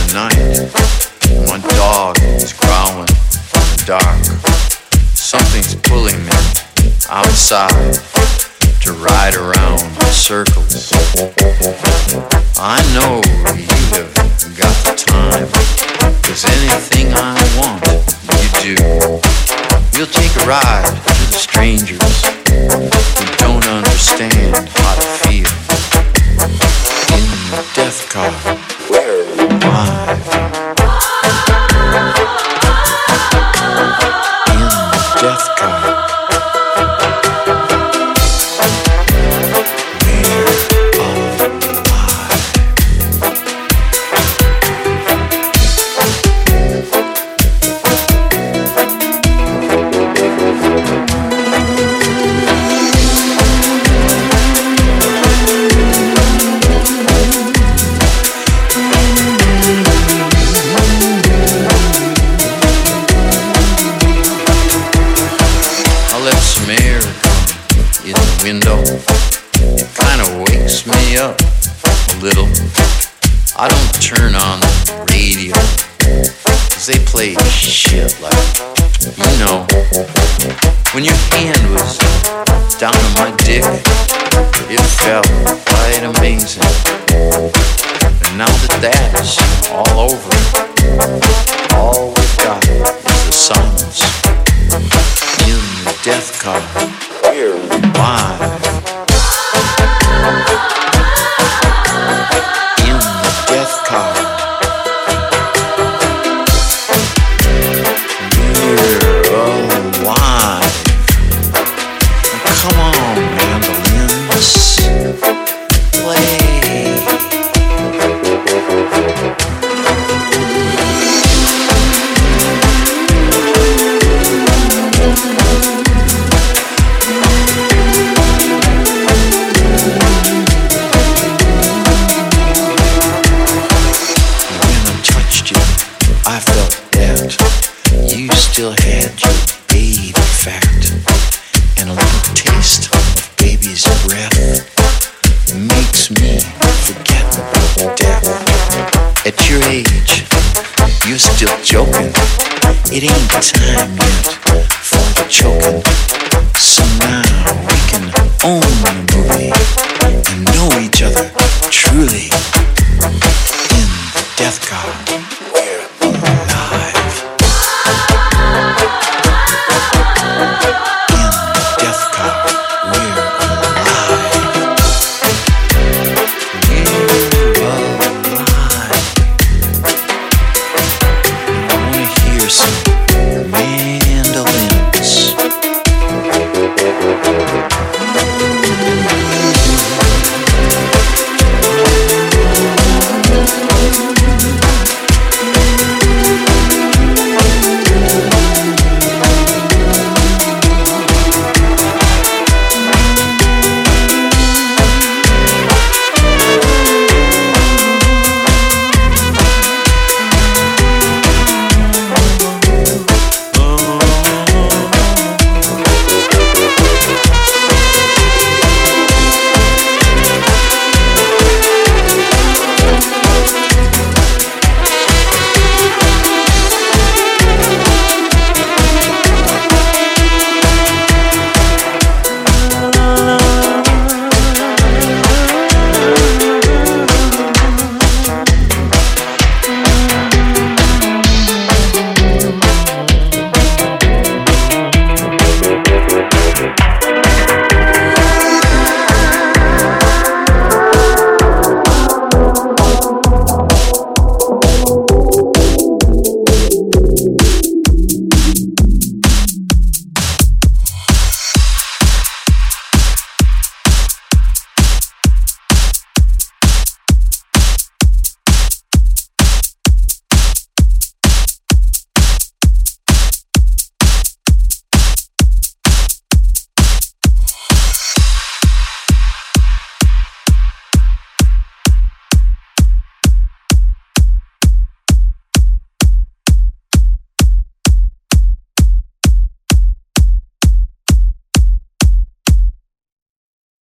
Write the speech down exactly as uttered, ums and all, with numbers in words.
night. My dog is growling in the dark. Something's pulling me outside to ride around in circles. I know you have got the time, 'cause anything I want, you do. We'll take a ride to the strangers who don't understand how to feel. In the death car, we're alive. In the death car, window. It kind of wakes me up a little. I don't turn on the radio, 'cause they play shit like, you know, when your hand was down on my dick, it felt quite amazing. And now that that is all over, all we've got is the silence. In the death car, we're alive. In the death car, we're alive. Now come on, mandolins, play. Still had your baby fat, and a little taste of baby's breath makes me forget about death. At your age, you're still joking. It ain't time yet for the choking. So now we can own the movie and know each other truly.